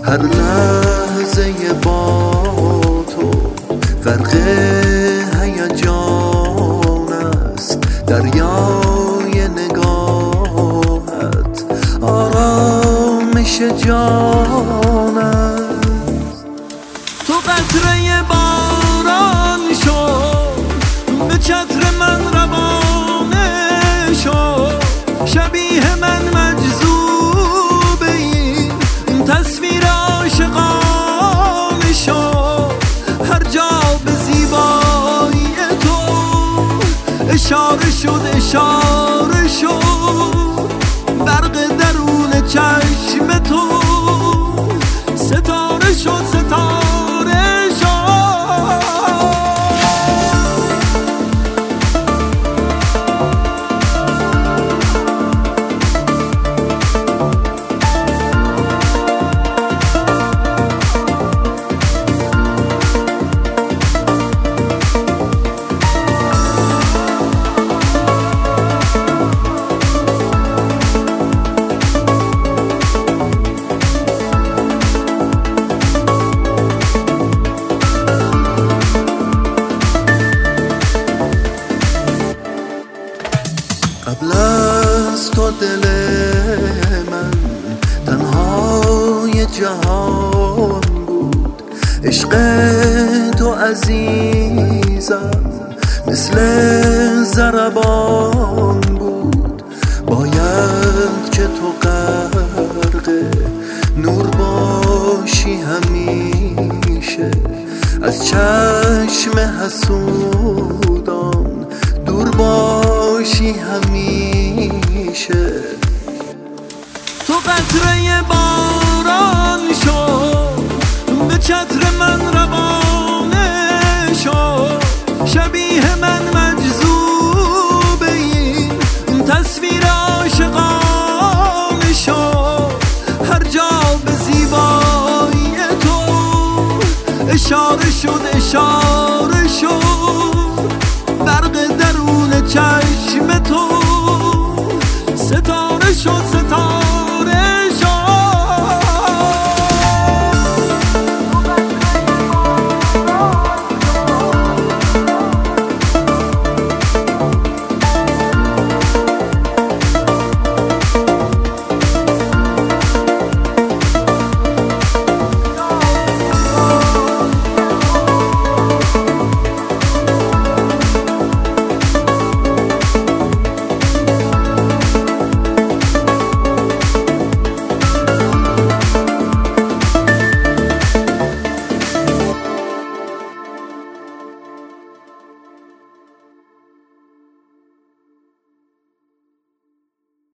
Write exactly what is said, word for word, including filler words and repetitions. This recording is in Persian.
هر لحظه با تو غرق هیجان است، دریای نگاهت آرامش جان است. تو قطره باران شو، به چتر من روانه شو، شبیه من مجذوب این تصویر عاشقانه شو. هر جا به زیبایی تو اشاره شد اشاره شد، برق درون چشم تو ستاره شد ستاره شد. قبل از تو دل من تنهای جهان بود، عشق تو عزیزم مثل ضربان بود. باید که تو غرق نور باشی همیشه، از چشم حسودان دور باشی همیشه. تو قطره باران شو، به چتر من روانه شو، شبیه من مجذوب این تصویر عاشقانه شو. هر جا به زیبایی تو اشاره شد اشاره شد، برق درون چشم تو ستاره شد.